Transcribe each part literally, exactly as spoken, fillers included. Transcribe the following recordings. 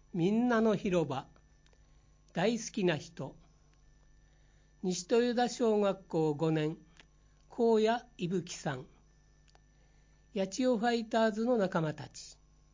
みんなの広場、大好きな人、西豊田小学校ごねん、高野伊吹さん、八千代ファイターズの仲間たち。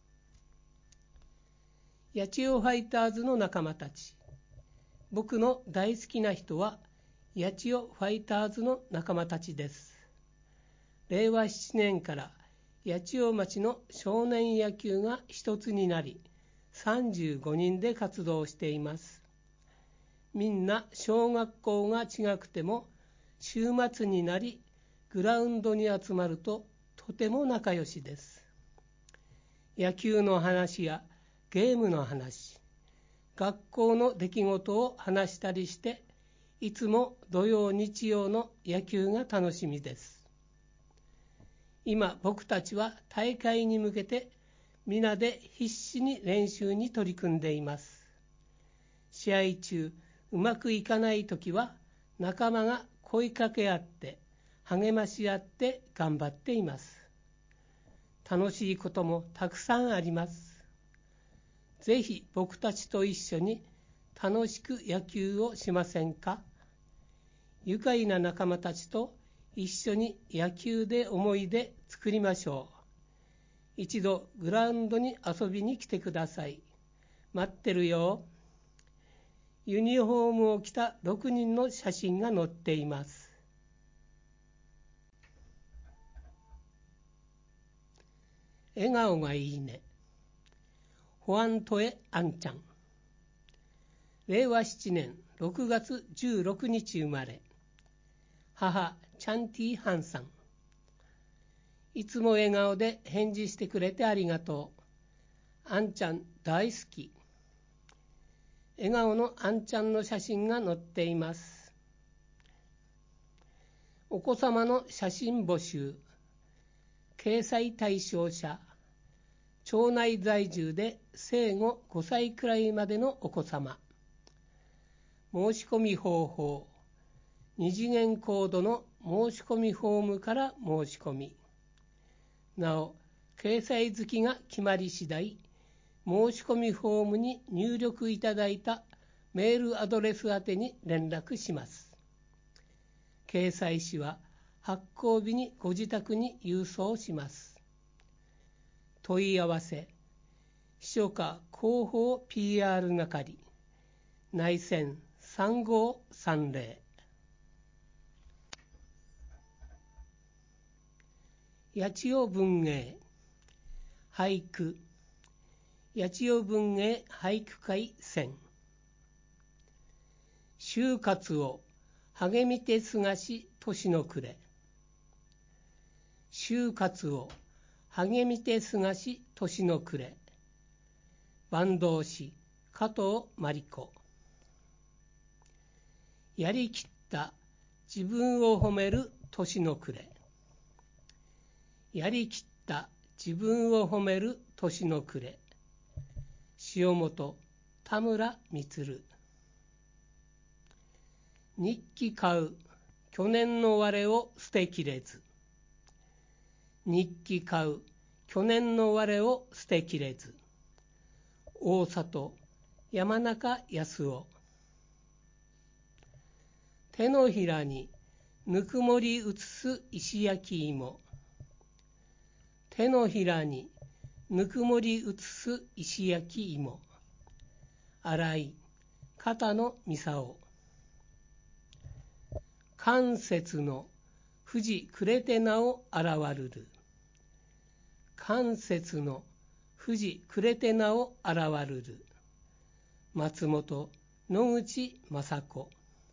八千代ファイターズの仲間たち。僕の大好きな人は八千代ファイターズの仲間たちです。れいわななねんから八千代町の少年野球が一つになり、さんじゅうごにんで活動しています。みんな小学校が違くても、週末になりグラウンドに集まるととても仲良しです。野球の話やゲームの話、学校の出来事を話したりして、いつも土曜日曜の野球が楽しみです。今僕たちは大会に向けて皆で必死に練習に取り組んでいます。試合中うまくいかないときは仲間が声かけ合って励まし合って頑張っています。楽しいこともたくさんあります。ぜひ僕たちと一緒に楽しく野球をしませんか？愉快な仲間たちと一緒に野球で思い出作りましょう。一度グラウンドに遊びに来てください。待ってるよ。ユニフォームを着たろくにんの写真が載っています。笑顔がいいね。ホアントエ・アンちゃん。れいわななねんろくがつじゅうろくにち生まれ。母、チャンティ・ハンさん。いつも笑顔で返事してくれてありがとう。あんちゃん大好き。笑顔のあんちゃんの写真が載っています。お子様の写真募集。掲載対象者。町内在住で生後ごさいくらいまでのお子様。申し込み方法。二次元コードの申し込みフォームから申し込み。なお、掲載月が決まり次第、申し込みフォームに入力いただいたメールアドレス宛てに連絡します。掲載誌は発行日にご自宅に郵送します。問い合わせ、秘書課広報 ピーアール 係、内線さんごーさんぜろ。八千代文芸、俳句、八千代文芸俳句会選。就活を励みてすがし年の暮れ。就活を励みてすがし年の暮れ。坂東市加藤真理子。やりきった自分を褒める年の暮れ。やりきった自分を褒める年の暮れ。塩本田村充。日記買う去年の我を捨てきれず。日記買う去年の我を捨てきれず。大里山中康夫。手のひらにぬくもり移す石焼き芋。手のひらにぬくもり移す石焼き芋。洗い片野操。関節の富士くれてなお現るる。関節の富士くれてなお現るる。松本野口雅子。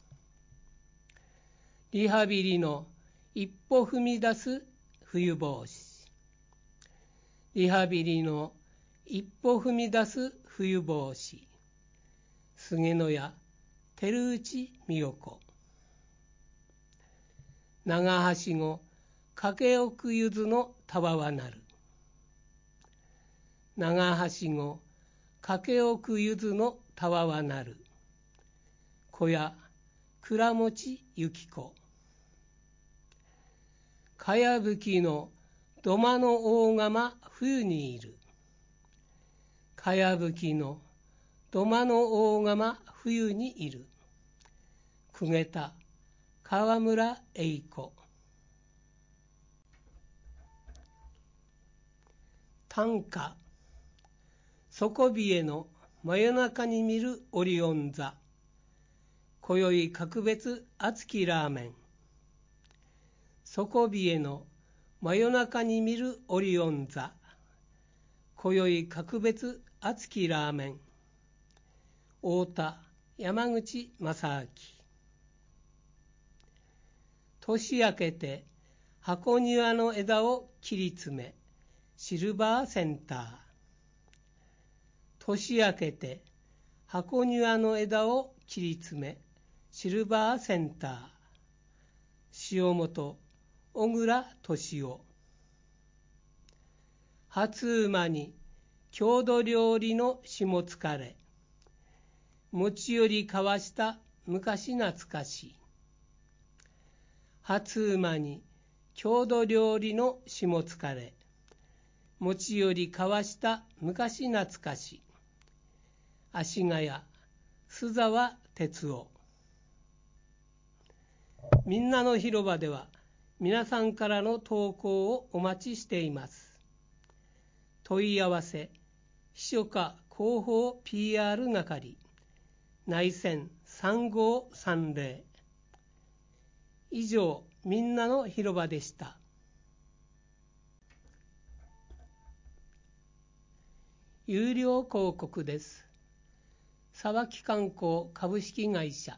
リハビリの一歩踏み出す冬帽子。リハビリの一歩踏み出す冬帽子。菅野屋照内美代子。長はしご駆け置くゆずのたわわなる。長はしご駆け置くゆずのたわわなる。小屋倉持ゆき子。かやぶきの土間の大釜冬にいる。かやぶきの土間の大釜冬にいる。公家田川村栄子。短歌。底冷えの真夜中に見るオリオン座。今宵格別熱きラーメン。底冷えの真夜中に見るオリオン座。今宵格別熱きラーメン。太田山口正明。年明けて箱庭の枝を切り詰め、シルバーセンター。年明けて箱庭の枝を切り詰め、シルバーセンター。塩本小倉敏夫。初馬に郷土料理の下疲れ。持ち寄り交わした昔懐かし。初馬に郷土料理の下疲れ。持ち寄り交わした昔懐かし。足谷須沢哲夫。みんなの広場では皆さんからの投稿をお待ちしています。問い合わせ秘書課広報 ピーアール 係内線さんごーさんぜろ。以上、みんなの広場でした。有料広告です。沢木観光株式会社。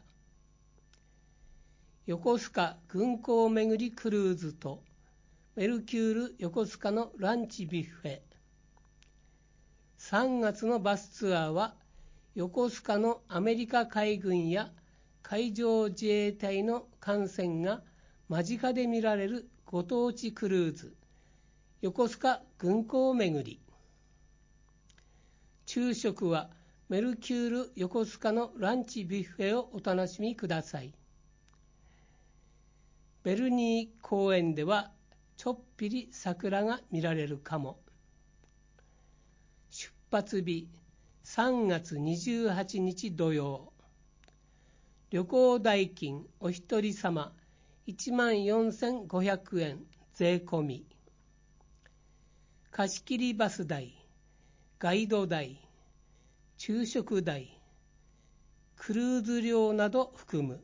横須賀軍港めぐりクルーズとメルキュール横須賀のランチビュッフェ。さんがつのバスツアーは横須賀のアメリカ海軍や海上自衛隊の艦船が間近で見られるご当地クルーズ、横須賀軍港めぐり。昼食はメルキュール横須賀のランチビュッフェをお楽しみください。ベルニー公園ではちょっぴり桜が見られるかも。出発日さんがつにじゅうはちにち土曜。旅行代金お一人様いちまんよんせんごひゃくえん税込み。貸し切りバス代、ガイド代、昼食代、クルーズ料など含む。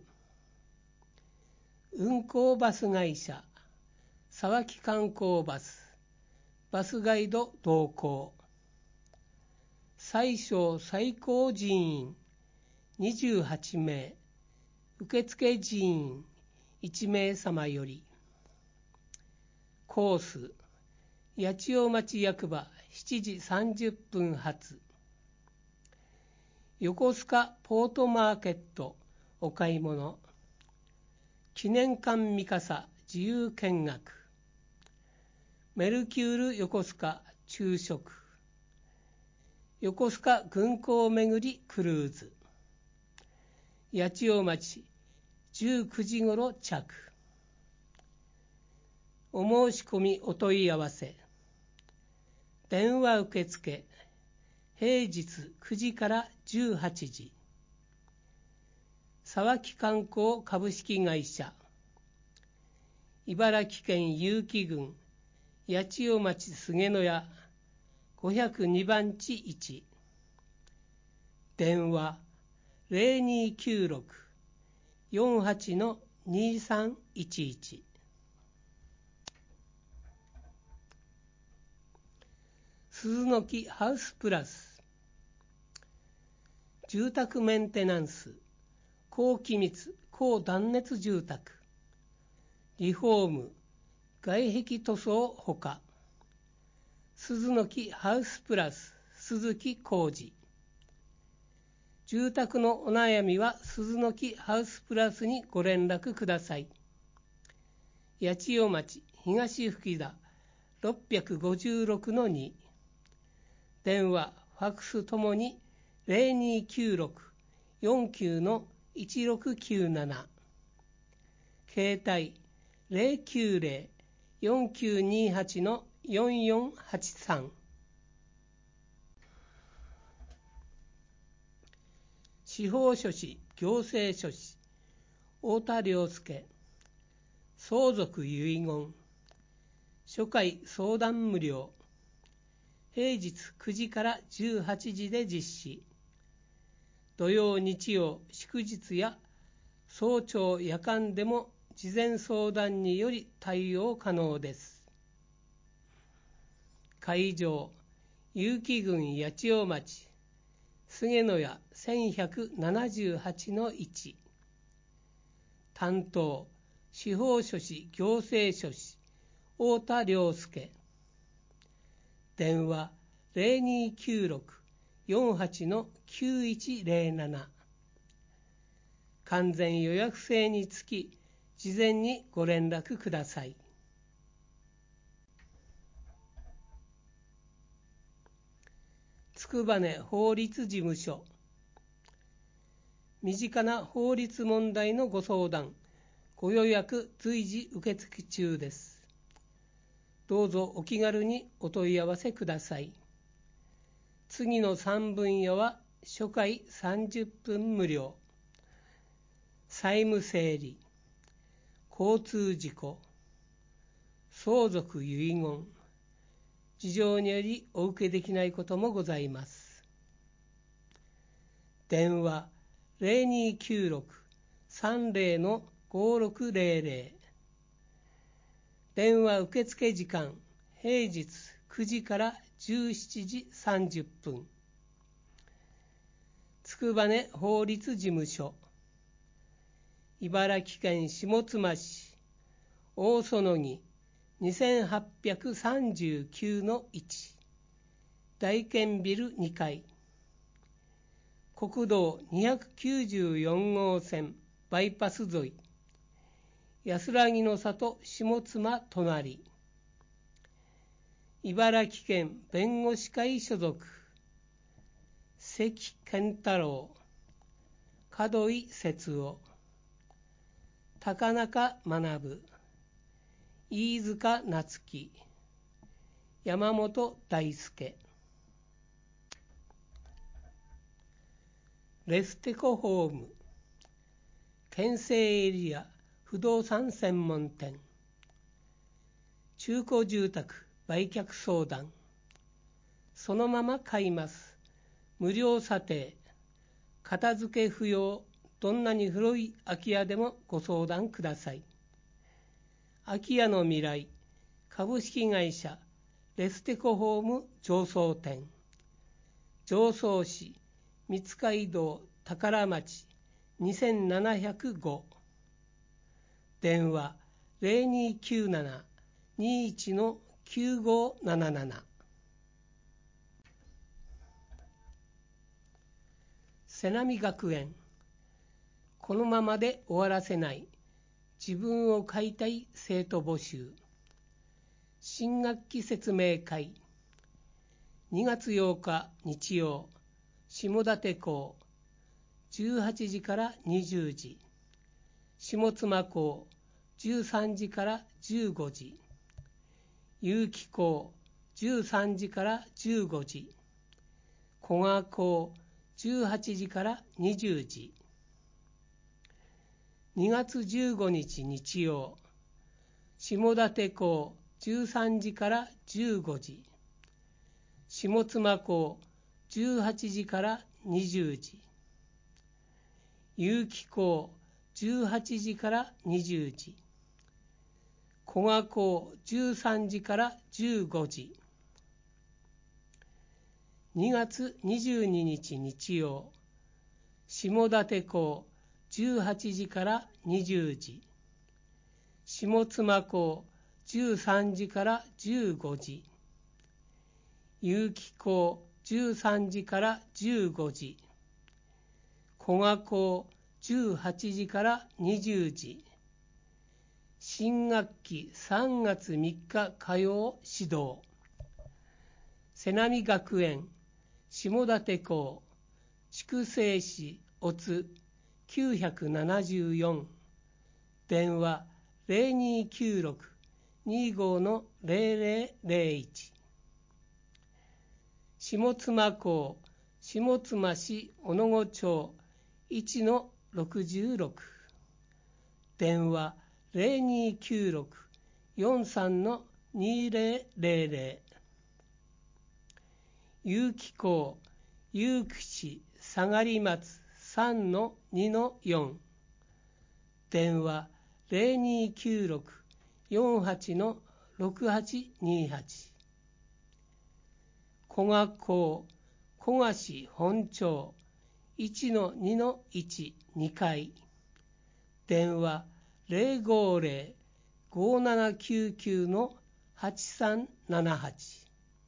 運行バス会社沢木観光バスバスガイド同行。最小最高人員にじゅうはちめい、受付人員いちめい様より。コース八千代町役場しちじさんじゅっぷん発。横須賀ポートマーケットお買い物。記念館三笠自由見学。メルキュール横須賀昼食。横須賀軍港めぐりクルーズ。八千代町じゅうくじごろ着。お申し込みお問い合わせ。電話受付平日くじからじゅうはちじ。沢木観光株式会社。茨城県結城郡八千代町菅野屋ごひゃくにばんちいち。電話ゼロにきゅうろく よんはち にさんいちいち。鈴の木ハウスプラス。住宅メンテナンス、高気密高断熱住宅、リフォーム、外壁塗装ほか。鈴の木ハウスプラス鈴木浩二。住宅のお悩みは鈴の木ハウスプラスにご連絡ください。八千代町東吹田ろっぴゃくごじゅうろくのに。電話、ファクスともにゼロにきゅうろく よんきゅう いちろくきゅうなな。携帯ゼロきゅうゼロ よんきゅうにはち よんよんはちさん。 司法書士行政書士太田良介、相続遺言、初回相談無料、平日くじからじゅうはちじで実施。土曜日曜祝日や早朝夜間でも事前相談により対応可能です。会場、結城郡八千代町菅野屋せんひゃくななじゅうはちのいち。担当、司法書士行政書士太田良介。電話 ゼロにきゅうろく よんはち きゅういちゼロなな。完全予約制につき事前にご連絡ください。つくばね法律事務所。身近な法律問題のご相談、ご予約随時受付中です。どうぞお気軽にお問い合わせください。次のさん分野は初回さんじゅっぷん無料。債務整理、交通事故、相続遺言、事情によりお受けできないこともございます。電話 ゼロにきゅうろく さんゼロ ごろくゼロゼロ。電話受付時間、平日くじからじゅうしちじさんじゅっぷん。つくばね法律事務所。茨城県下妻市大園木にせんはっぴゃくさんじゅうきゅうのいち。大建ビルにかい。国道にひゃくきゅうじゅうよんごうせんバイパス沿い。安らぎの里下妻隣。茨城県弁護士会所属関健太郎、門井節夫、高中学、飯塚夏樹、山本大輔。レステコホーム、県西エリア不動産専門店。中古住宅売却相談。そのまま買います。無料査定。片付け不要。どんなに古い空き家でもご相談ください。空き家の未来。株式会社レステコホーム上層店。常総市三街道宝町にせんななひゃくご。電話 ゼロにきゅうなな にいち きゅうごなななな。瀬波学園。このままで終わらせない。自分を変えたい生徒募集。新学期説明会。にがつようか日曜、下館校じゅうはちじからにじゅうじ。下妻校じゅうさんじからじゅうごじ。結城校じゅうさんじからじゅうごじ。古賀校じゅうはちじからにじゅうじ。にがつじゅうごにち日曜、下館校じゅうさんじからじゅうごじ。下妻校じゅうはちじからにじゅうじ。結城校じゅうはちじからにじゅうじ。古賀校じゅうさんじからじゅうごじ。にがつにじゅうににち日曜、下館校じゅうはちじからにじゅうじ。下妻校じゅうさんじからじゅうごじ。結城校じゅうさんじからじゅうごじ。古賀校じゅうはちじからにじゅうじ。新学期さんがつみっか火曜始動。瀬波学園下館校筑西市おつきゅうななよん。電話 ゼロにきゅうろく にごのゼロゼロゼロいち。下妻校下妻市小野子町いちのろくじゅうろく、電話 ゼロにきゅうろく よんさんのにゼロゼロゼロ、有機港有機市下り松 さんのにのよん、電話 ゼロにきゅうろく よんはちのろくはちにはち、古賀港古賀市本町 いちのにのいち にかい、電話 ゼロごゼロ ごななきゅうきゅうのはちさんななはち、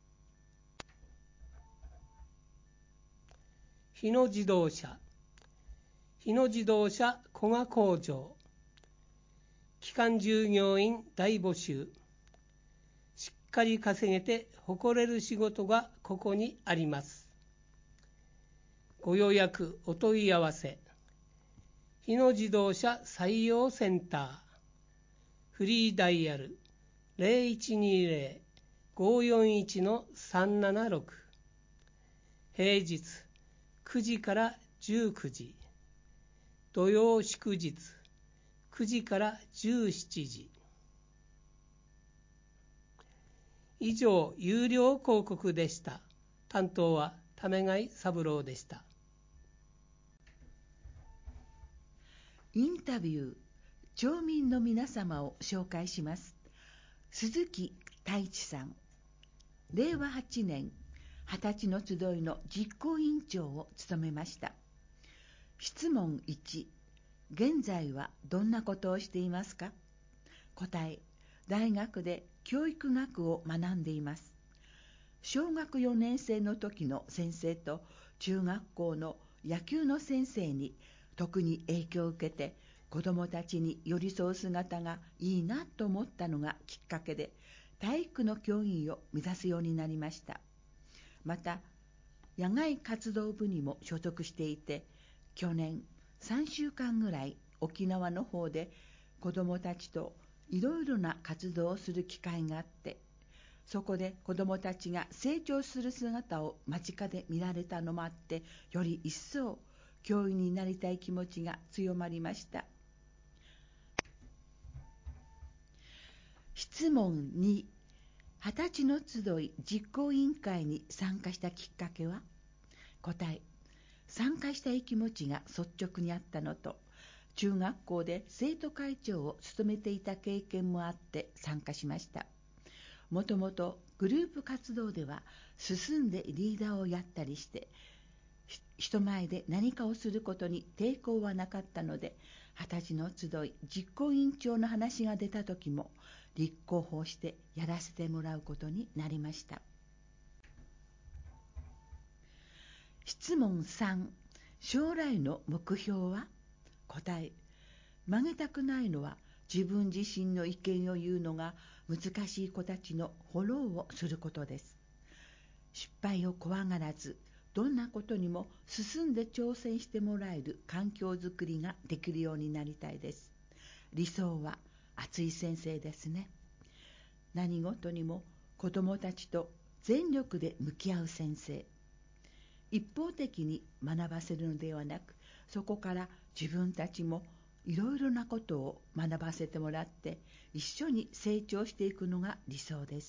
日野自動車日野自動車古賀工場、基幹従業員大募集、しっかり稼げて誇れる仕事がここにあります。ご予約お問い合わせ、日野自動車採用センター、フリーダイヤル ゼロいちにゼロ ごよんいちのさんななろく、平日くじからじゅうくじ、土曜祝日くじからじゅうしちじ。以上、有料広告でした。担当は為貝三郎でした。 インタビュー、町民の皆様を紹介します。鈴木太一さん、れいわはちねんはたちの集いの実行委員長を務めました。質問いち、現在はどんなことをしていますか？答え、大学で教育学を学んでいます。小学よねん生の時の先生と中学校の野球の先生に特に影響を受けて、子どもたちに寄り添う姿がいいなと思ったのがきっかけで、体育の教員を目指すようになりました。また、野外活動部にも所属していて、去年さんしゅうかんぐらい沖縄の方で子どもたちといろいろな活動をする機会があって、そこで子どもたちが成長する姿を間近で見られたのもあって、より一層教員になりたい気持ちが強まりました。質問に、はたちの集い実行委員会に参加したきっかけは？答え、参加したい気持ちが率直にあったのと、中学校で生徒会長を務めていた経験もあって参加しました。もともとグループ活動では進んでリーダーをやったりして、人前で何かをすることに抵抗はなかったので、はたちの集い実行委員長の話が出た時も立候補してやらせてもらうことになりました。質問さん、将来の目標は？答え、曲げたくないのは自分自身の意見を言うのが難しい子たちのフォローをすることです。失敗を怖がらず、どんなことにも進んで挑戦してもらえる環境づくりができるようになりたいです。理想は熱い先生ですね。何事にも子どもたちと全力で向き合う先生。一方的に学ばせるのではなく、そこから自分たちもいろいろなことを学ばせてもらって一緒に成長していくのが理想です。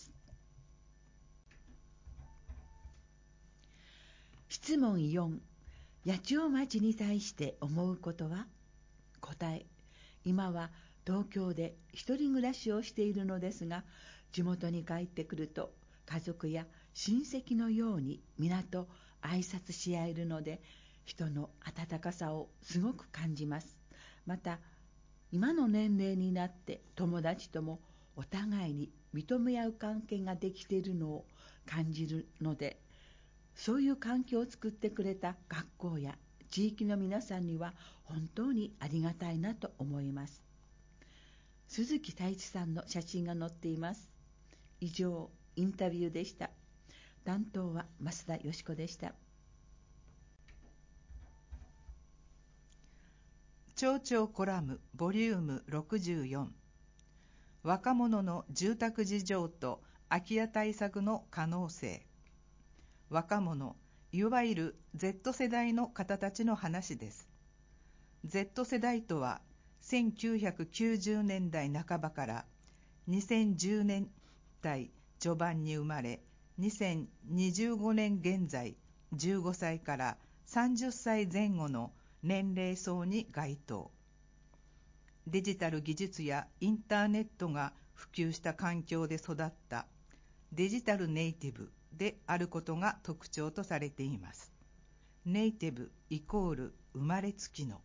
質問よん、八千代町に対して思うことは？答え、今は東京で一人暮らしをしているのですが、地元に帰ってくると家族や親戚のように皆と挨拶し合えるので、人の温かさをすごく感じます。また、今の年齢になって友達ともお互いに認め合う関係ができているのを感じるので、そういう環境を作ってくれた学校や地域の皆さんには本当にありがたいなと思います。鈴木太一さんの写真が載っています。以上、インタビューでした。担当は増田よし子でした。 町長コラムボリュームろくじゅうよん、若者の住宅事情と空き家対策の可能性。若者、いわゆる ゼット 世代の方たちの話です。 Z 世代とはせんきゅうひゃくきゅうじゅうねんだいなかばからにせんじゅうねんだい序盤に生まれ、にせんにじゅうごねん現在じゅうごさいからさんじゅっさいぜん後の年齢層に該当。デジタル技術やインターネットが普及した環境で育ったデジタルネイティブであることが特徴とされています。ネイティブイコール生まれつきの。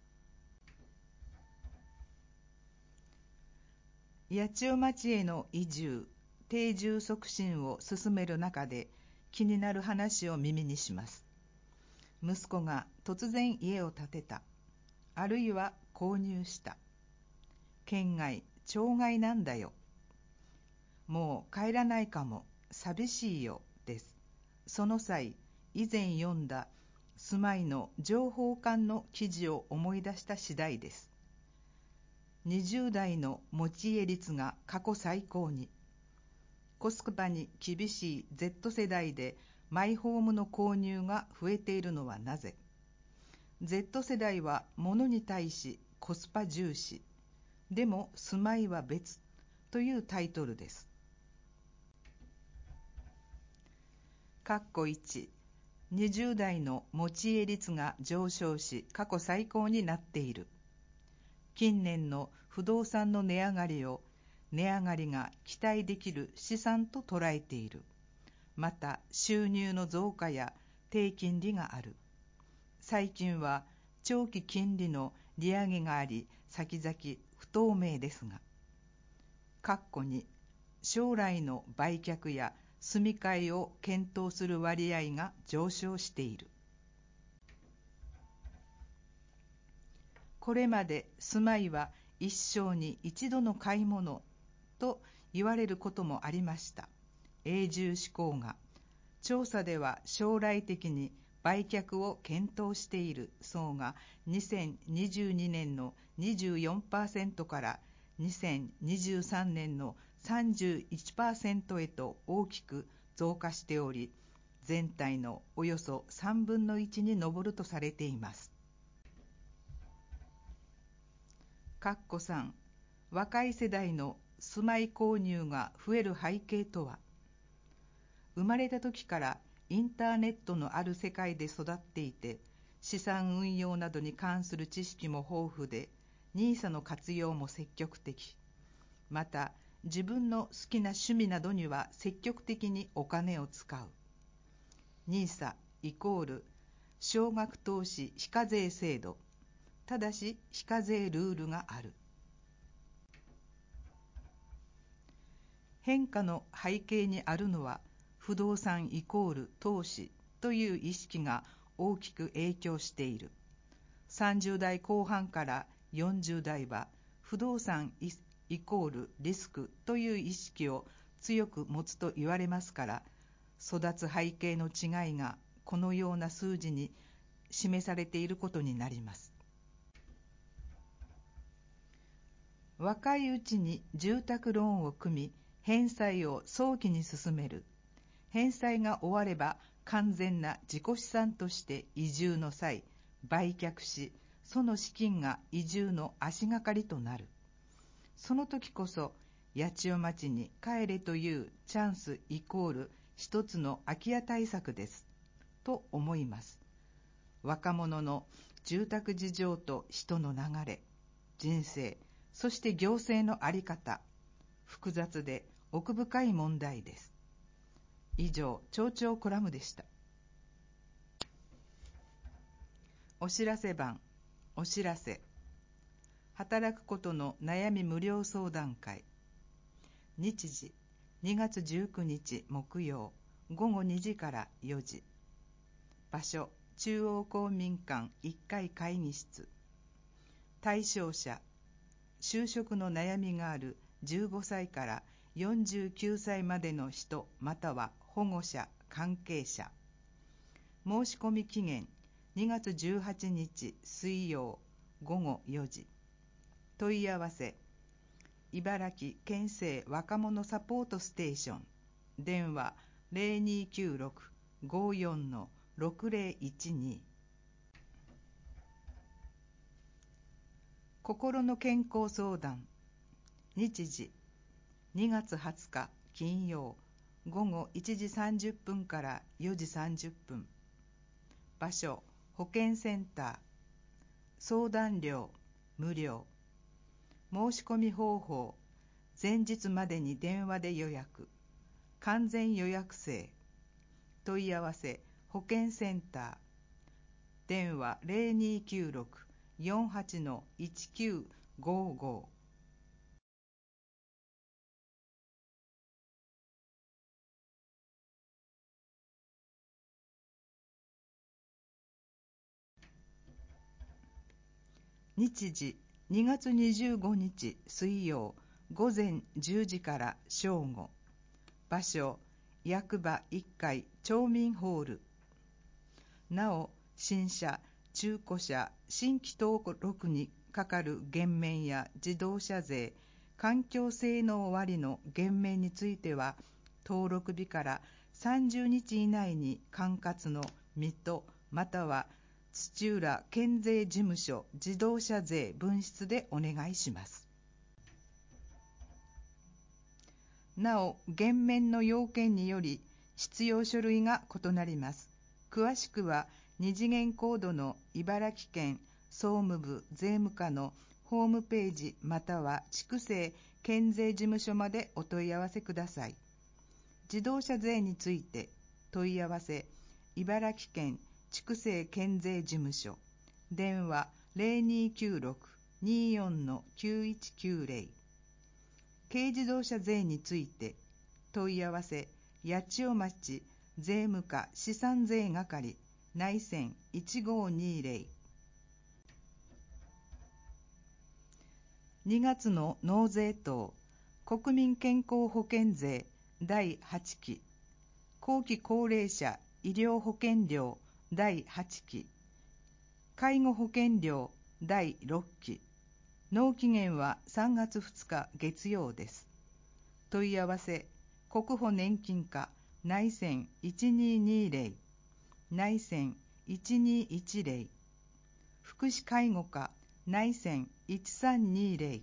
八千代町への移住、定住促進を進める中で気になる話を耳にします。息子が突然家を建てた、あるいは購入した。県外、町外なんだよ。もう帰らないかも、寂しいよ、です。その際、以前読んだ住まいの情報館の記事を思い出した次第です。にじゅうだいの持ち家率が過去最高に。コスパに厳しい Z 世代でマイホームの購入が増えているのはなぜ？ Z 世代は物に対しコスパ重視、でも住まいは別というタイトルです。括弧いち、にじゅうだいの持ち家率が上昇し過去最高になっている。近年の不動産の値上がりを値上がりが期待できる資産と捉えている。また収入の増加や低金利がある。最近は長期金利の利上げがあり先々不透明ですが、括弧に将来の売却や住み替えを検討する割合が上昇している。これまで住まいは一生に一度の買い物と言われることもありました。永住志向が、調査では将来的に売却を検討している層がにせんにじゅうにねんの にじゅうよんパーセント からにせんにじゅうさんねんの さんじゅういちパーセント へと大きく増加しており、全体のおよそさんぶんのいちに上るとされています。かっこさん、若い世代の住まい購入が増える背景とは？生まれた時からインターネットのある世界で育っていて、資産運用などに関する知識も豊富で、ニーサ の活用も積極的。また、自分の好きな趣味などには積極的にお金を使う。ニーサ イコール少額投資非課税制度。ただし非課税ルールがある。変化の背景にあるのは、不動産イコール投資という意識が大きく影響している。さんじゅうだいこう半からよんじゅうだいは不動産イコールリスクという意識を強く持つと言われますから、育つ背景の違いがこのような数字に示されていることになります。若いうちに住宅ローンを組み、返済を早期に進める。返済が終われば完全な自己資産として移住の際、売却し、その資金が移住の足がかりとなる。その時こそ、八千代町に帰れというチャンスイコール一つの空き家対策です。と思います。若者の住宅事情と人の流れ、人生、そして行政の在り方、複雑で奥深い問題です。以上、町長コラムでした。お知らせ版、お知らせ。働くことの悩み無料相談会。日時、にがつじゅうくにち木曜、ごごにじからよじ。場所、中央公民館いっかい会議室。対象者、就職の悩みがあるじゅうごさいからよんじゅうきゅうさいまでの人または保護者、関係者。申し込み期限にがつじゅうはちにち水曜ごごよじ。問い合わせ、茨城県政若者サポートステーション。電話 ゼロにきゅうろく ごよん ろくゼロいちに。 心の健康相談。日時にがつはつか金曜午後いちじさんじゅっぷんからよじさんじゅっぷん。場所保健センター。相談料無料。申し込み方法前日までに電話で予約。完全予約制。問い合わせ保健センター。電話 ゼロにきゅうろく よんはち いちきゅうごご。日時にがつにじゅうごにち水曜午前じゅうじから正午。場所役場いっかい町民ホール。なお新車中古車新規登録にかかる減免や自動車税環境性能割の減免については登録日からさんじゅうにち以内に管轄の水戸または土浦県税事務所自動車税分室でお願いします。なお減免の要件により必要書類が異なります。詳しくは二次元コードの茨城県総務部税務課のホームページまたは筑西県税事務所までお問い合わせください。自動車税について問い合わせ茨城県筑西県税事務所。電話 ゼロにきゅうろく にーよん きゅういちきゅうゼロ。軽自動車税について問い合わせ八千代町税務課資産税係内線いちごにゼロ。にがつの納税等国民健康保険税だいはちき、後期高齢者医療保険料だいはちき、介護保険料だいろっき。納期限はさんがつふつか月曜です。問い合わせ国保年金課内線いちにーにーゼロ、内線いちにーいちゼロ、福祉介護課内線いちさんにーゼロ。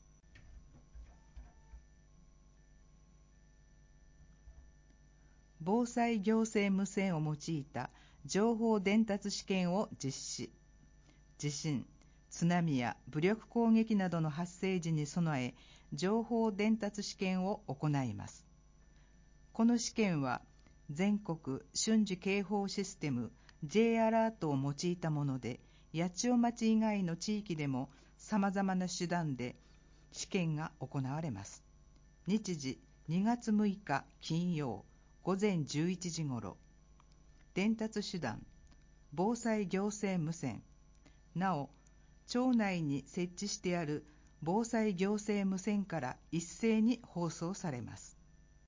防災行政無線を用いた情報伝達試験を実施。地震、津波や武力攻撃などの発生時に備え、情報伝達試験を行います。この試験は、全国瞬時警報システム J アラートを用いたもので、八千代町以外の地域でも様々な手段で試験が行われます。日時にがつむいか金曜午前じゅういちじ頃。伝達手段、防災行政無線。なお、町内に設置してある防災行政無線から一斉に放送されます。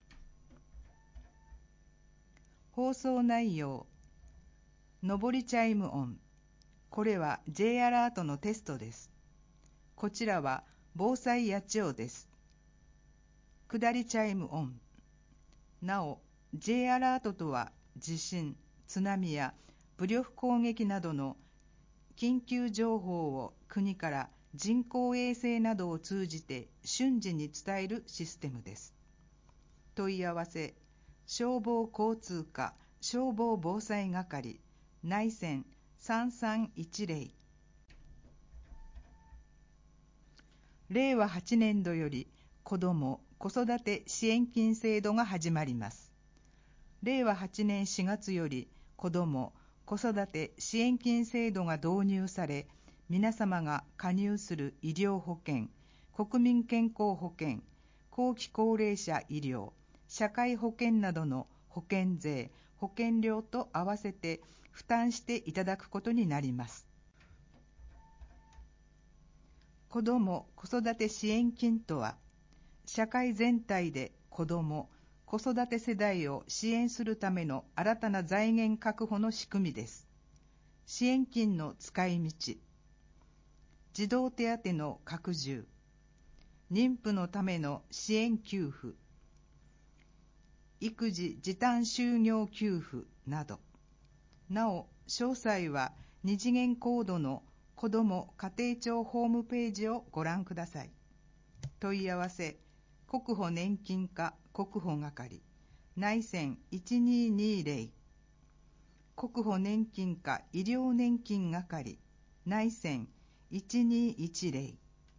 放送内容、上りチャイム音。これは J アラートのテストです。こちらは防災八千代です。下りチャイム音。なお、J アラートとは地震、津波や武力攻撃などの緊急情報を国から人工衛星などを通じて瞬時に伝えるシステムです。問い合わせ消防交通課消防防災係内線さんさんいちゼロ。れいわはちねんどより子ども・子育て支援金制度が始まります。れいわはちねんしがつより子ども・子育て支援金制度が導入され、皆様が加入する医療保険、国民健康保険、後期高齢者医療、社会保険などの保険税、保険料と合わせて負担していただくことになります。子ども・子育て支援金とは、社会全体で子ども・子育て世代を支援するための新たな財源確保の仕組みです。支援金の使い道、児童手当の拡充、妊婦のための支援給付、育児時短就業給付など。なお、詳細は二次元コードの子ども家庭庁ホームページをご覧ください。問い合わせ、国保年金課国保係、内線いちにーにーぜろ、国保年金課医療年金係、内線いちにーいちぜ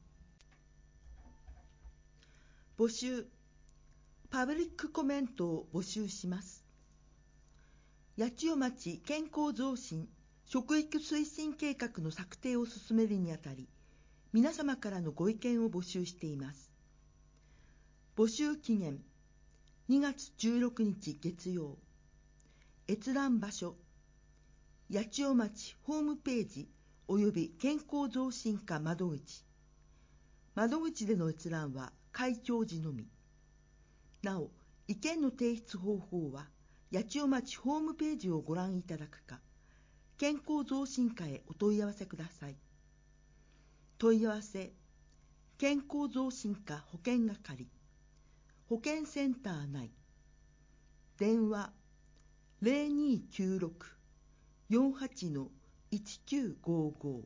ろ。 募集、パブリックコメントを募集します。八千代町健康増進食育推進計画の策定を進めるにあたり、皆様からのご意見を募集しています。募集期限にがつじゅうろくにち月曜。閲覧場所、八千代町ホームページおよび健康増進課窓口。窓口での閲覧は開庁時のみ。なお、意見の提出方法は、八千代町ホームページをご覧いただくか、健康増進課へお問い合わせください。問い合わせ、健康増進課保健係、保健センター内、電話ゼロにーきゅうろく よんはち いちきゅうごご。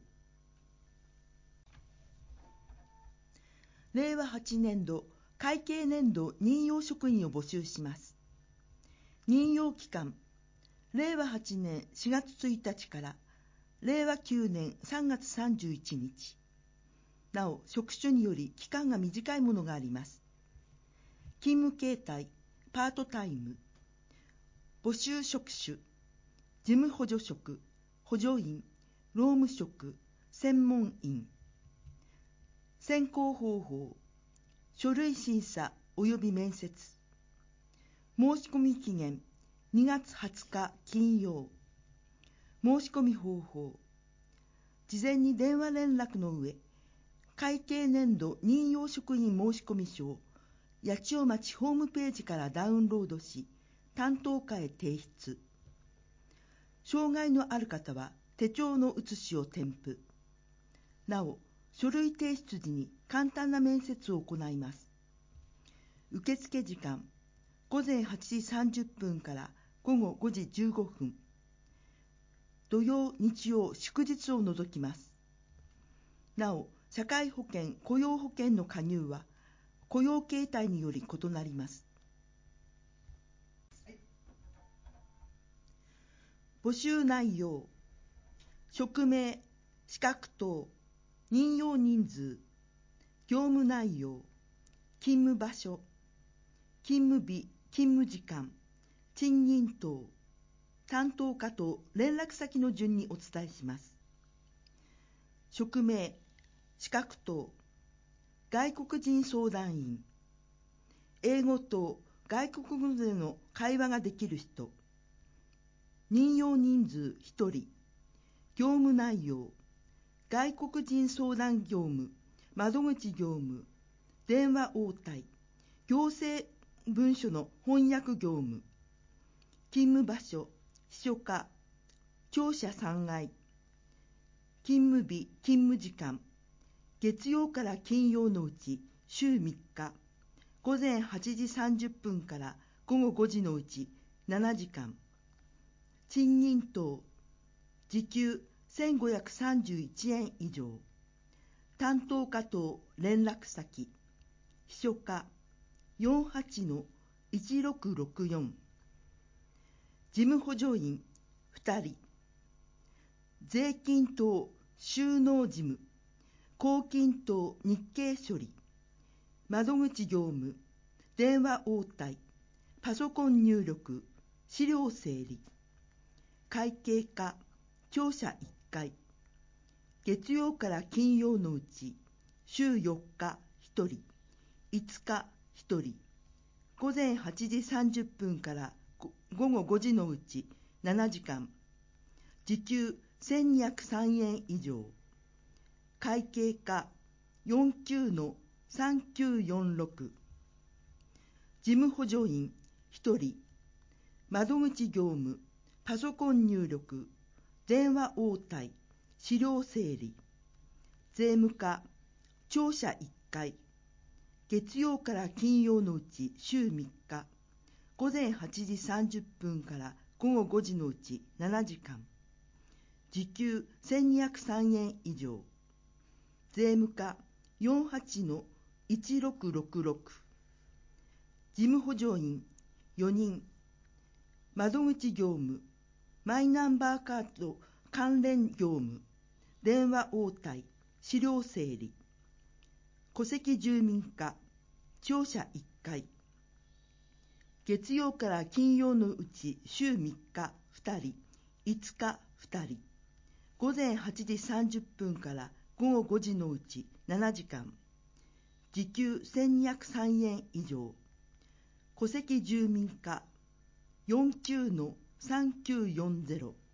れいわはちねんど会計年度任用職員を募集します。任用期間、れいわはちねんしがつついたちかられいわきゅうねんさんがつさんじゅういちにち。なお、職種により期間が短いものがあります。勤務形態、パートタイム。募集職種、事務補助職、補助員、労務職、専門員。選考方法、書類審査及び面接。申し込み期限、にがつはつか金曜。申し込み方法、事前に電話連絡の上、会計年度任用職員申込書を八千代町ホームページからダウンロードし、担当課へ提出。障害のある方は手帳の写しを添付。なお、書類提出時に簡単な面接を行います。受付時間、ごぜんはちじさんじゅっぷんからごごごじじゅうごふん。土曜、日曜、祝日を除きます。なお、社会保険、雇用保険の加入は、雇用形態により異なります。募集内容、職名、資格等、任用人数、業務内容、勤務場所、勤務日、勤務時間、賃金等、担当課と連絡先の順にお伝えします。職名、資格等、外国人相談員、英語等外国語での会話ができる人、任用人数ひとり、業務内容、外国人相談業務、窓口業務、電話応対、行政文書の翻訳業務、勤務場所、秘書課、庁舎さんがい、勤務日、勤務時間、月曜から金曜のうち週みっか、ごぜんはちじさんじゅっぷんからごごごじのうちななじかん、賃金等、時給せんごひゃくさんじゅういちえん以上、担当課等連絡先、秘書課 よんはちのいちろくろくよん、事務補助員ふたり、税金等収納事務、公金等日計処理、窓口業務、電話応対、パソコン入力、資料整理、会計課、庁舎いっかい、月曜から金曜のうち週よっかひとり、いつかひとり、ごぜんはちじさんじゅっぷんからごごごじのうちななじかん、時給せんにひゃくさんえん以上、会計課 よんきゅうのさんきゅうよんろく、事務補助員ひとり、窓口業務、パソコン入力、電話応対、資料整理、税務課、庁舎いっかい、月曜から金曜のうち週みっか、ごぜんはちじさんじゅっぷんからごごごじのうちななじかん、 時給せんにひゃくさんえん以上。税務課 よんはちのいちろくろくろく。事務補助員よにん。窓口業務、マイナンバーカード関連業務、電話応対、資料整理。戸籍住民課、庁舎いっかい。月曜から金曜のうち週みっかふたり、いつかふたり。午前はちじさんじゅっぷんからごごごじのうちななじかん。時給せんにひゃくさんえん以上。戸籍住民課 よんきゅうのさんきゅうよんゼロ。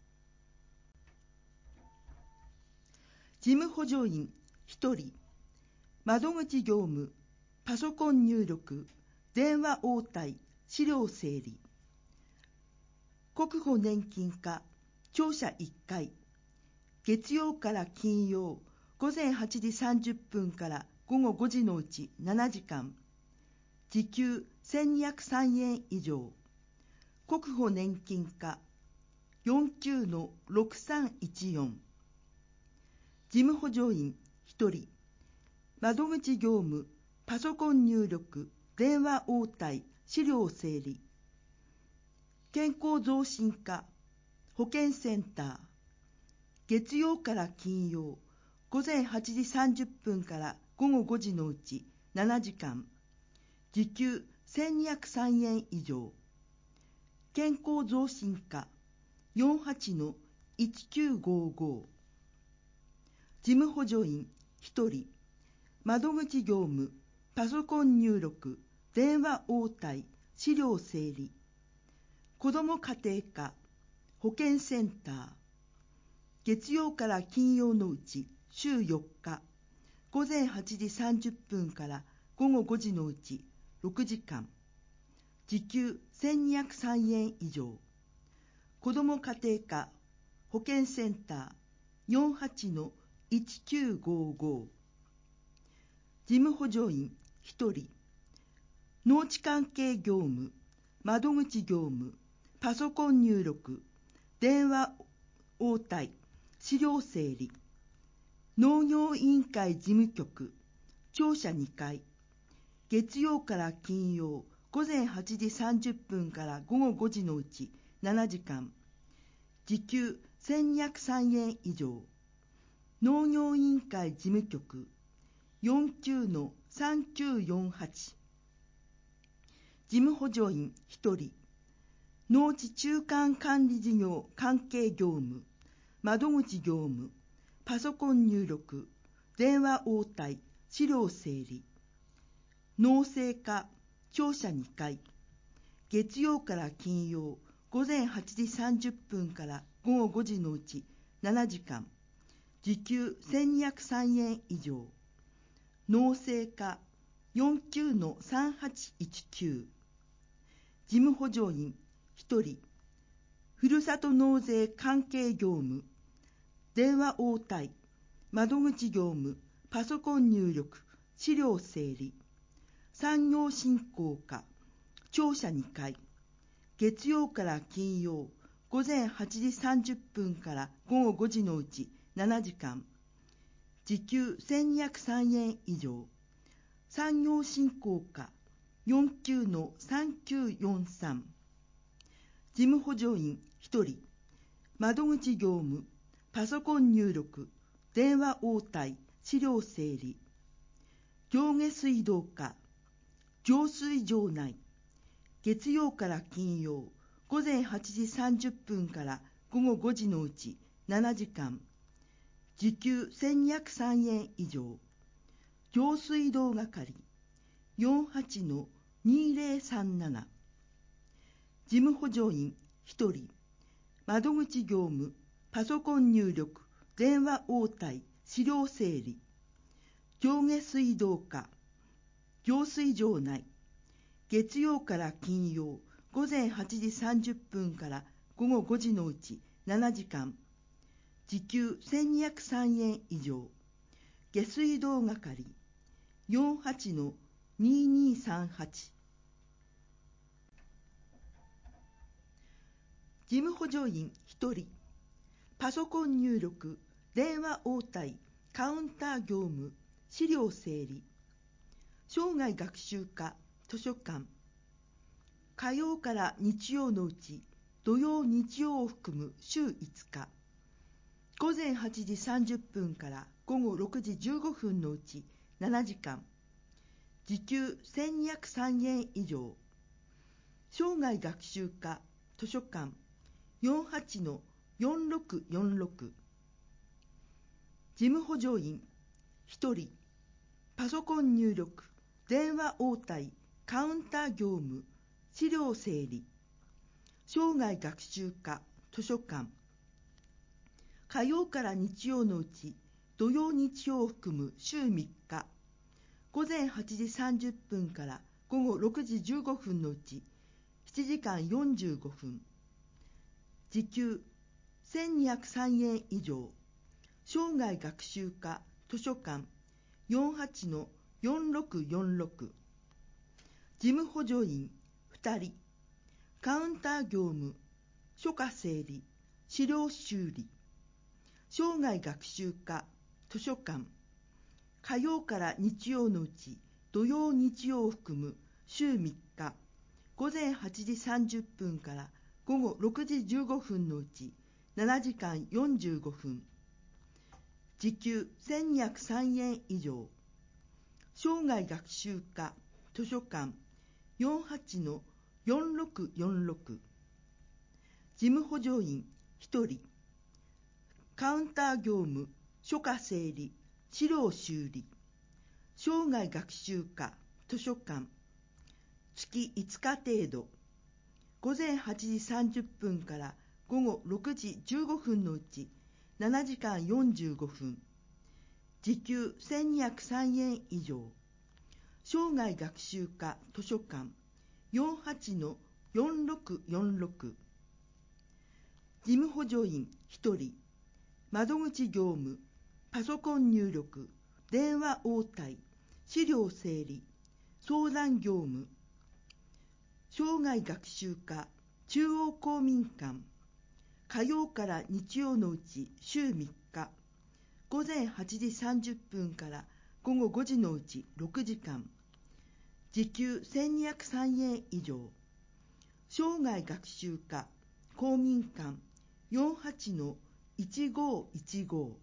事務補助員ひとり。窓口業務、パソコン入力、電話応対、資料整理。国保年金課、庁舎いっかい。月曜から金曜、午前はちじさんじゅっぷんからごごごじのうちななじかん。時給せんにひゃくさんえん以上。国保年金課 よんきゅうのろくさんいちよん。事務補助員ひとり。窓口業務、パソコン入力、電話応対、資料整理。健康増進課、保健センター。月曜から金曜、午前はちじさんじゅっぷんからごごごじのうちななじかん。時給せんにひゃくさんえん以上。健康増進課 よんはちのいちきゅうごご。事務補助員ひとり。窓口業務、パソコン入力、電話応対、資料整理。子ども家庭課、保健センター。月曜から金曜のうち週よっか、午前はちじさんじゅっぷんからごごごじのうちろくじかん。時給せんにひゃくさんえん以上。子ども家庭課、保健センター よんはちのいちきゅうごご。事務補助員ひとり。農地関係業務、窓口業務、パソコン入力、電話応対、資料整理。農業委員会事務局、庁舎にかい。月曜から金曜、午前はちじさんじゅっぷんからごごごじのうちななじかん。時給せんにひゃくさんえん以上。農業委員会事務局よんきゅうのさんきゅうよんはち。事務補助員ひとり。農地中間管理事業関係業務、窓口業務、パソコン入力、電話応対、資料整理。農政課、庁舎にかい。月曜から金曜、午前はちじさんじゅっぷんからごごごじのうちななじかん。時給せんにひゃくさんえん以上。農政課よんきゅうのさんはちいちきゅう。事務補助員ひとり。ふるさと納税関係業務、電話応対、窓口業務、パソコン入力、資料整理。産業振興課、庁舎にかい。月曜から金曜、午前はちじさんじゅっぷんからごごごじのうちななじかん。時給せんにひゃくさんえん以上。産業振興課よんきゅうのさんきゅうよんさん。事務補助員ひとり。窓口業務、パソコン入力、電話応対、資料整理。上下水道課、浄水場内。月曜から金曜、午前はちじさんじゅっぷんからごごごじのうちななじかん。時給せんにひゃくさんえん以上。上水道係よんはちのにぜろさんなな。事務補助員ひとり。窓口業務、パソコン入力、電話応対、資料整理。上下水道課、浄水場内。月曜から金曜、午前はちじさんじゅっぷんからごごごじのうちななじかん。時給せんにひゃくさんえん以上。下水道係よんはちのににさんはち。事務補助員ひとり。 パソコン入力、電話応対、カウンター業務、資料整理、生涯学習科、図書館、火曜から日曜のうち、土曜日曜を含む週いつか、午前はちじさんじゅっぷんから午後ろくじじゅうごふんのうちななじかん、時給せんにひゃくさんえん以上、生涯学習科、図書館 よんはちのよんろくよんろく、事務補助員ひとり、パソコン入力、電話応対、カウンター業務、資料整理、生涯学習科、図書館、火曜から日曜のうち土曜日曜を含む週みっか、午前はちじさんじゅっぷんから午後ろくじじゅうごふんのうちしちじかんよんじゅうごふん、時給せんにひゃくさんえん以上、生涯学習科、図書館 よんはちのよんろくよんろく、事務補助員ふたり、カウンター業務、書家整理、資料修理、生涯学習科、図書館、火曜から日曜のうち土曜日曜を含む週みっか、午前はちじさんじゅっぷんから午後ろくじじゅうごふんのうちななじかんよんじゅうごふん、時給せんにひゃくさんえん以上、生涯学習科、図書館 よんはちのよんろくよんろく、事務補助員ひとり、カウンター業務、書家整理、資料修理、生涯学習科、図書館、月いつか程度、午前はちじさんじゅっぷんから午後ろくじじゅうごふんのうちななじかんよんじゅうごふん、時給せんにひゃくさんえん以上、生涯学習科、図書館 よんはちのよんろくよんろく、事務補助員ひとり、窓口業務、パソコン入力、電話応対、資料整理、相談業務、生涯学習科、中央公民館、火曜から日曜のうち週みっか、午前はちじさんじゅっぷんから午後ごじのうちろくじかん、時給せんにひゃくさんえん以上、生涯学習科、公民館 よんはちのいちごいちご、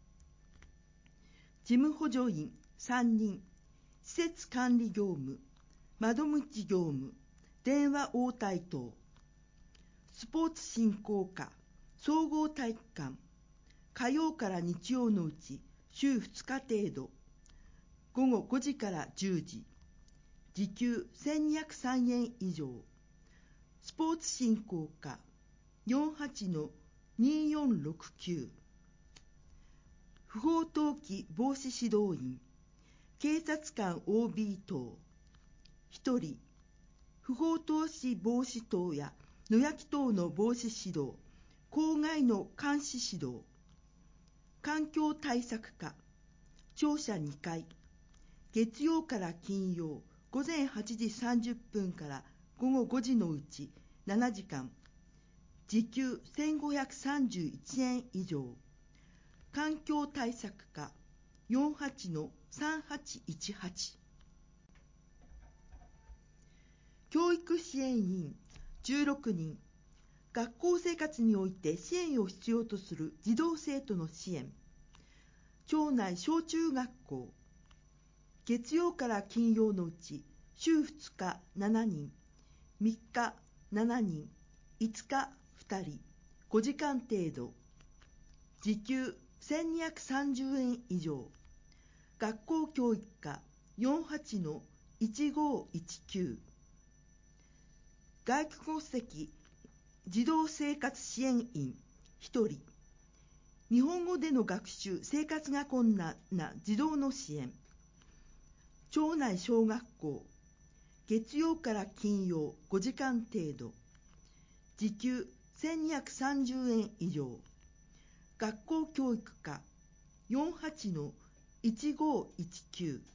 事務補助員さんにん、施設管理業務、窓口業務、電話応対等、スポーツ振興課、総合体育館、火曜から日曜のうち週ふつか程度、午後ごじからじゅうじ、時給せんにひゃくさんえん以上、スポーツ振興課 よんはちのによんろくきゅう、不法投棄防止指導員、警察官 オービー 等ひとり、不法投資防止等や野焼き等の防止指導、公害の監視指導、環境対策課、庁舎にかい、月曜から金曜、午前はちじさんじゅっぷんから午後ごじのうちななじかん、時給せんごひゃくさんじゅういちえん以上、環境対策課 よんはちのさんはちいちはち、教育支援員じゅうろくにん、学校生活において支援を必要とする児童生徒の支援、町内小中学校、月曜から金曜のうち週ふつかしちにん、みっかしちにん、いつかふたり、ごじかん程度、時給せんにひゃくさんじゅうえん以上、学校教育課 よんはちのいちごいちきゅう、外国籍児童生活支援員ひとり、日本語での学習生活が困難な児童の支援、町内小学校、月曜から金曜ごじかん程度、時給せんにひゃくさんじゅうえん以上、学校教育課 よんはちのいちごいちきゅう、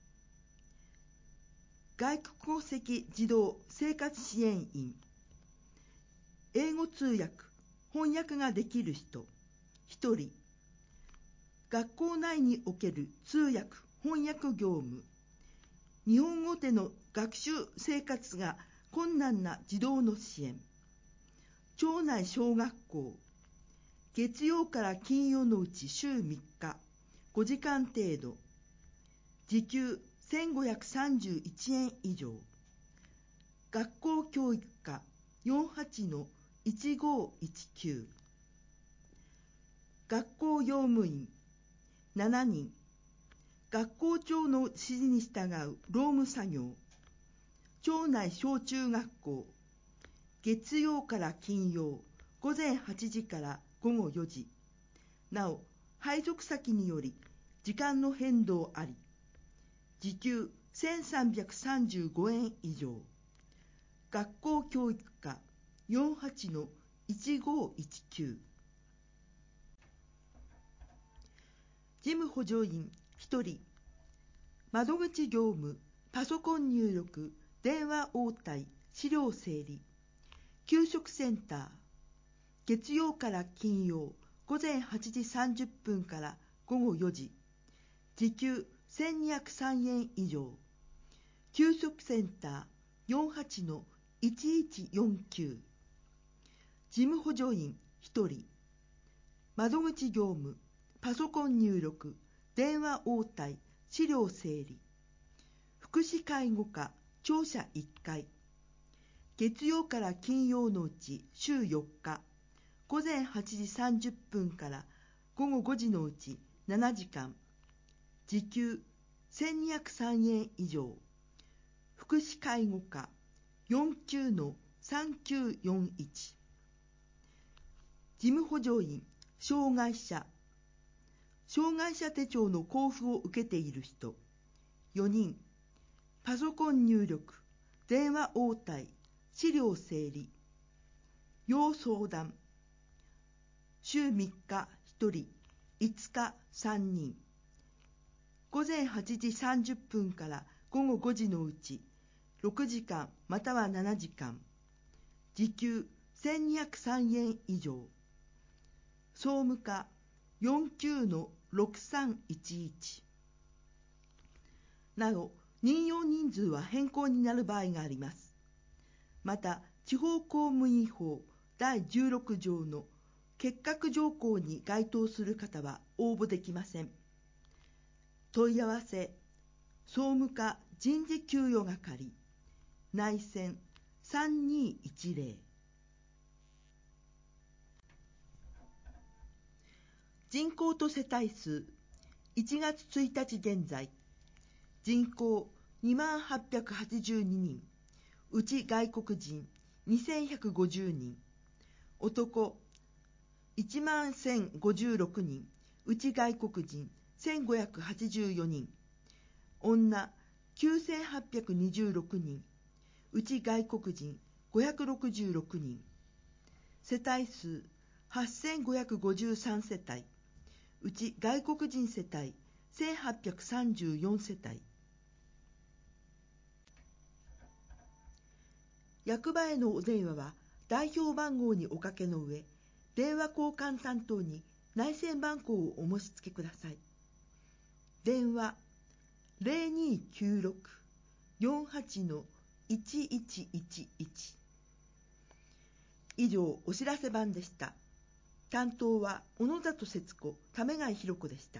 外国籍児童生活支援員、英語通訳、翻訳ができる人、 ひとり、学校内における通訳・翻訳業務、日本語での学習生活が困難な児童の支援、町内小学校、月曜から金曜のうち週みっか、ごじかん程度、時給せんごひゃくさんじゅういちえん以上、学校教育課 よんはちのいちごいちきゅう、学校用務員しちにん、学校長の指示に従う労務作業、町内小中学校、月曜から金曜、ごぜんはちじからごごよじ、なお、配属先により時間の変動あり、時給せんさんびゃくさんじゅうごえん以上、学校教育課 よんはちのいちごいちきゅう、事務補助員ひとり、窓口業務、パソコン入力、電話応対、資料整理、給食センター、月曜から金曜、ごぜんはちじさんじゅっぷんからごごよじ、時給せんにひゃくさんえん以上、給食センター よんはちのいちいちよんきゅう、事務補助員ひとり、窓口業務、パソコン入力、電話応対、資料整理、福祉介護課、庁舎いっかい、月曜から金曜のうち週よっか、ごぜんはちじさんじゅっぷんからごごごじのうちななじかん、時給せんにひゃくさんえん以上、福祉介護課 よんきゅうのさんきゅうよんいち、事務補助員、障害者、障害者手帳の交付を受けている人よにん、パソコン入力、電話応対、資料整理、要相談、週みっかひとり、いつかさんにん、ごぜんはちじさんじゅっぷんからごごごじのうちろくじかんまたはななじかん、時給せんにひゃくさんえん以上、総務課 よんきゅうのろくさんいちいち、なお任用人数は変更になる場合があります。また地方公務員法だいじゅうろくじょうの欠格条項に該当する方は応募できません。問い合わせ、総務課人事給与係、内線さんにいちぜろ。人口と世帯数、いちがつついたち現在、人口にまんはっぴゃくはちじゅうににん、うち外国人にせんひゃくごじゅうにん、男いちまんせんごじゅうろくにん、うち外国人せんごひゃくはちじゅうよにん、女きゅうせんはっぴゃくにじゅうろくにん、うち外国人ごひゃくろくじゅうろくにん、世帯数はっせんごひゃくごじゅうさんせたい、うち外国人世帯せんはっぴゃくさんじゅうよんせたい。役場へのお電話は代表番号におかけの上、電話交換担当に内線番号をお申し付けください。電話 ゼロにーきゅうろく よんはちのいちいちいちいち。以上、お知らせ版でした。担当は小野里節子、為貝弘子でした。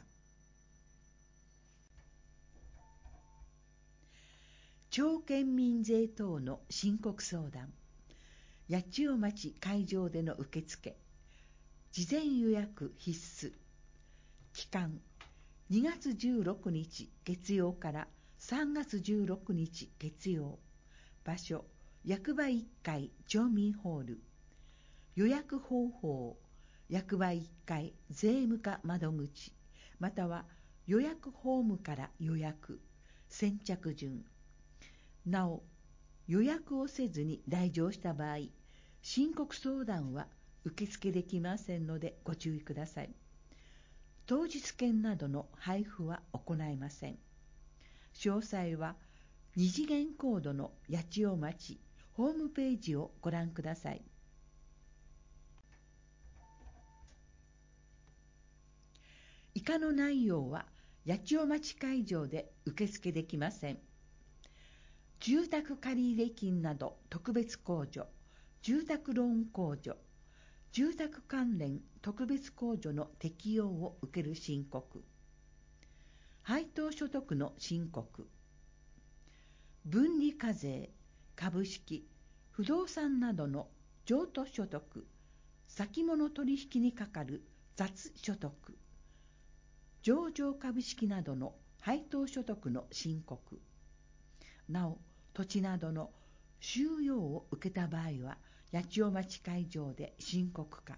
町県民税等の申告相談、八千代町会場での受付、事前予約必須。期間にがつじゅうろくにち月曜からさんがつじゅうろくにち月曜。場所、役場いっかい町民ホール。予約方法、役場いっかい税務課窓口、または予約ホームから予約、先着順。なお、予約をせずに来場した場合、申告相談は受付できませんのでご注意ください。当日券などの配布は行いません。詳細は二次元コードの八千代町ホームページをご覧ください。 下の内容は八千代町会場で受付できません。住宅借入金など特別控除、住宅ローン控除、住宅関連特別控除の適用を受ける申告、配当所得の申告、分離課税、株式、不動産などの譲渡所得、先物取引にかかる雑所得、上場株式などの配当所得の申告、なお土地などの収用を受けた場合は八千代町会場で申告か、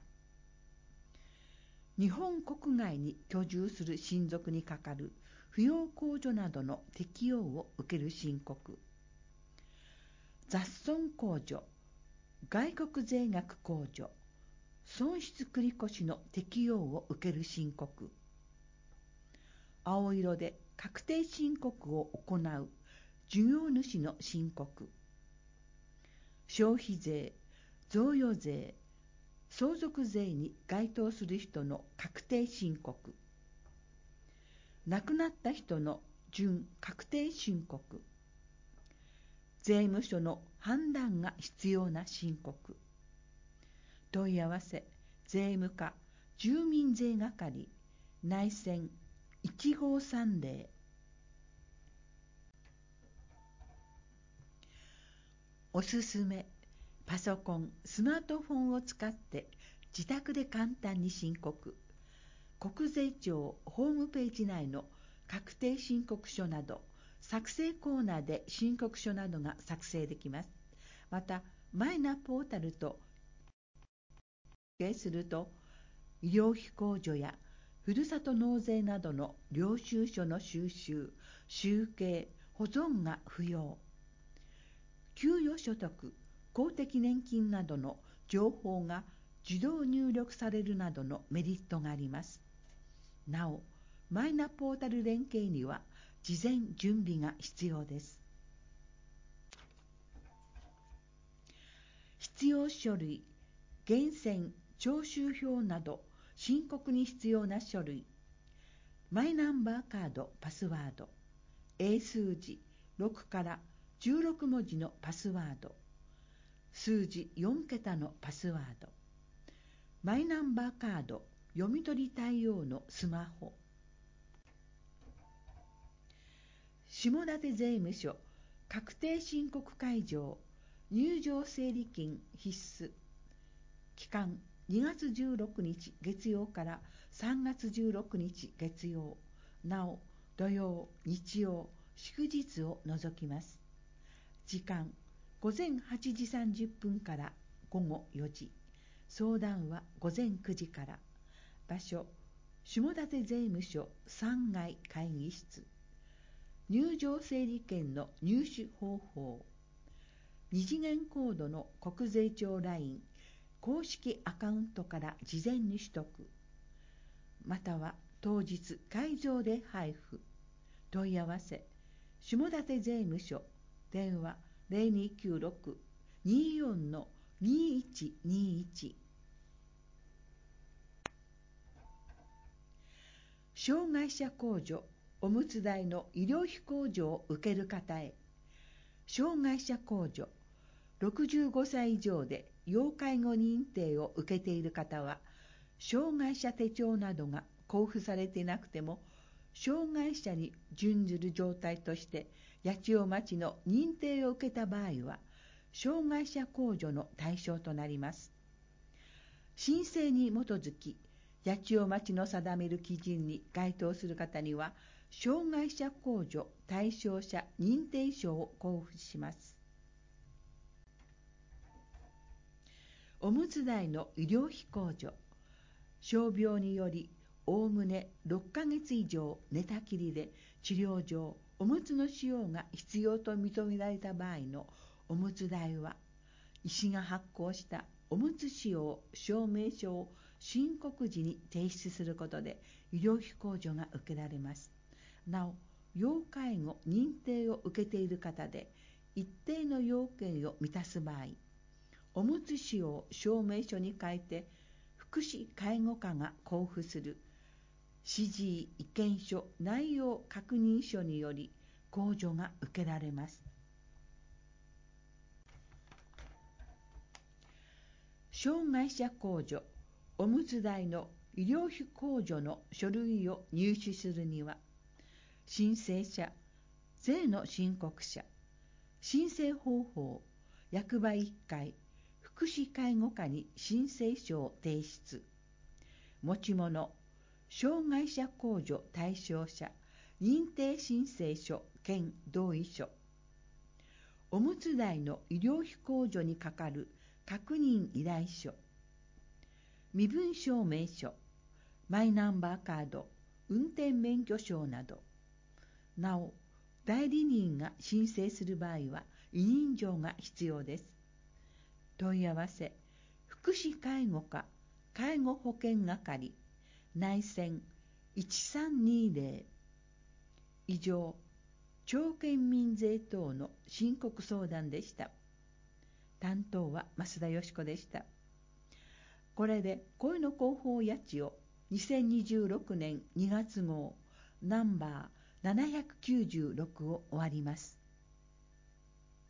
日本国外に居住する親族にかかる扶養控除などの適用を受ける申告、雑損控除、外国税額控除、損失繰越の適用を受ける申告、青色で確定申告を行う事業主の申告、消費税、贈与税、相続税に該当する人の確定申告、亡くなった人の準確定申告、税務署の判断が必要な申告、問い合わせ税務課住民税係内線いちごーさんぜろ。おすすめ、パソコン、スマートフォンを使って自宅で簡単に申告、国税庁ホームページ内の確定申告書など作成コーナーで申告書などが作成できます。またマイナポータルと連携すると医療費控除やふるさと納税などの領収書の収集、集計、保存が不要、給与所得、公的年金などの情報が自動入力されるなどのメリットがあります。なお、マイナポータル連携には事前準備が必要です。必要書類、源泉徴収票など申告に必要な書類、マイナンバーカードパスワード、英数字ろくからじゅうろくもじのパスワード、数字よんけたのパスワード、マイナンバーカード読み取り対応のスマホ、下館税務署確定申告会場入場整理金必須、期間にがつじゅうろくにち月曜からさんがつじゅうろくにち月曜、なお土曜、日曜、祝日を除きます。時間ごぜんはちじさんじゅっぷんからごごよじ、相談はごぜんくじから。場所下館税務署さんがい会議室、入場整理券の入手方法、二次元コードの国税庁 ライン 公式アカウントから事前に取得、または当日会場で配布。問い合わせ下館税務署電話 ゼロにきゅうろく にーよん にいちにいち。障害者控除おむつ代の医療費控除を受ける方へ、障害者控除ろくじゅうごさい以上で要介護認定を受けている方は、障害者手帳などが交付されていなくても障害者に準ずる状態として八千代町の認定を受けた場合は障害者控除の対象となります。申請に基づき八千代町の定める基準に該当する方には障害者控除対象者認定証を交付します。おむつ代の医療費控除、傷病によりおおむねろっかげつ以上寝たきりで治療上おむつの使用が必要と認められた場合のおむつ代は、医師が発行したおむつ使用証明書を申告時に提出することで医療費控除が受けられます。なお、要介護認定を受けている方で一定の要件を満たす場合、おむつ使用証明書に変えて福祉介護課が交付する指示意見書内容確認書により控除が受けられます。障害者控除、おむつ代の医療費控除の書類を入手するには、申請者、税の申告者、申請方法、役場一回、福祉介護課に申請書を提出。持ち物、障害者控除対象者認定申請書兼同意書。おむつ代の医療費控除にかかる確認依頼書。身分証明書、マイナンバーカード、運転免許証など。なお、代理人が申請する場合は委任状が必要です。問い合わせ、福祉介護課介護保険係内線いちさんにゼロ。以上、町県民税等の申告相談でした。担当は増田よし子でした。これで声の広報八千代にせんにじゅうろくねんにがつ号ナンバーななひゃくきゅうじゅうろくを終わります。